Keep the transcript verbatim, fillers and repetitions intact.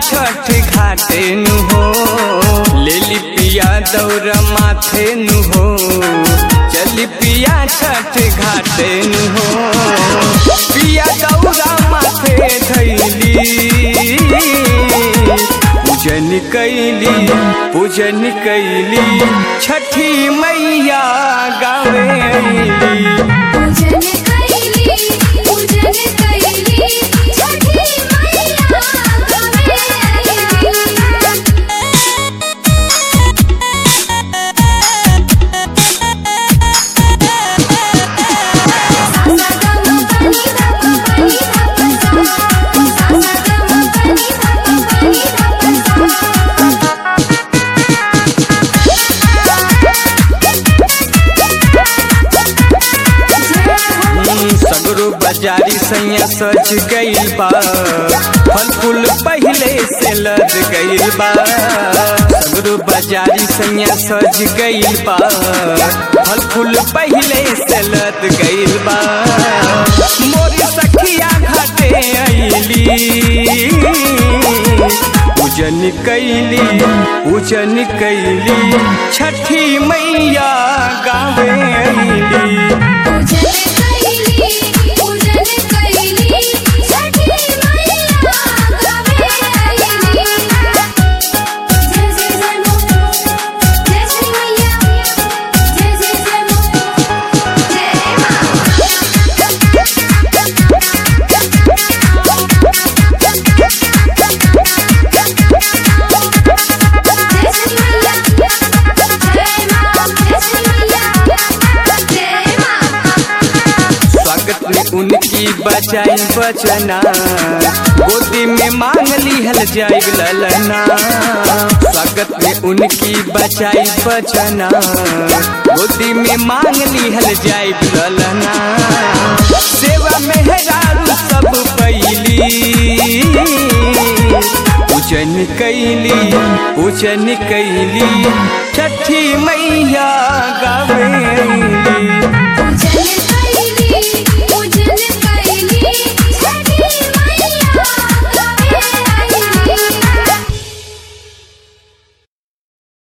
छठ घाटे नु हो, लेली पिया दौरा माथे नु हो, चली पिया छठ घाटे नु हो, पिया दौरा माथे धैली, पूजन कैली पूजन कैली छठी मैया गावे अइली। पूजन कैली पूजन कैली छठी मैया गावे अइली। सगरो बाजारी सैया सज गइल बा, फल फूल पहले से लद गइल बा, सगरो बाजारी सैया सज गइल बा, फल फूल पहले से लद गइल बा, मोरी सखिया घाटे अइली, पूजन कैली पूजन कैली छठी मैया गावे अइली। पूजन कैली पूजन कैली छठी मैया गावे अइली। जय जय जय मो जय श्री मैया, जय जय जय मो जय उनकी बचाई बचना, गोदी में मांग लिहल जाई ललना, स्वागत में उनकी बचाई बचना, गोदी में मांग लिहल जाई ललना, सेवा में हेरारू सब पैली, पूजन कैली पूजन कैली छठी मैया गावे अइली।